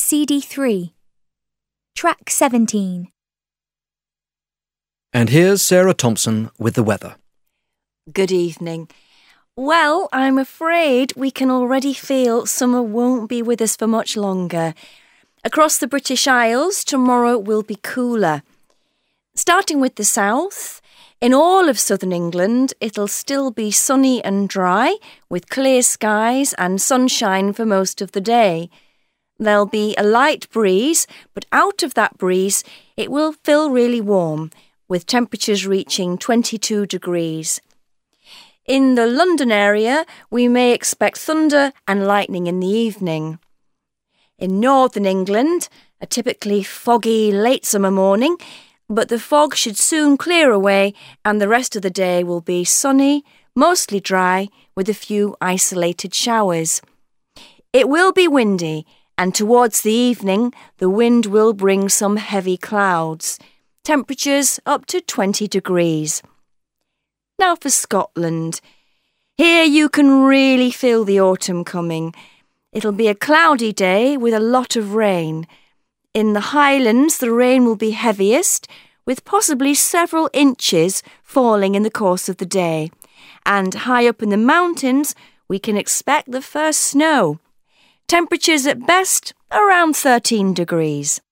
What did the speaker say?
CD3. Track 17. And here's Sarah Thompson with the weather. Good evening. Well, I'm afraid we can already feel summer won't be with us for much longer. Across the British Isles, tomorrow will be cooler. Starting with the south, in all of southern England, it'll still be sunny and dry, with clear skies and sunshine for most of the day. There'll be a light breeze, but out of that breeze, it will feel really warm, with temperatures reaching 22 degrees. In the London area, we may expect thunder and lightning in the evening. In northern England, a typically foggy late summer morning, but the fog should soon clear away and the rest of the day will be sunny, mostly dry, with a few isolated showers. It will be windy, and towards the evening, the wind will bring some heavy clouds. Temperatures up to 20 degrees. Now for Scotland. Here you can really feel the autumn coming. It'll be a cloudy day with a lot of rain. In the Highlands, the rain will be heaviest, with possibly several inches falling in the course of the day. And high up in the mountains, we can expect the first snow. Temperatures at best around 13 degrees.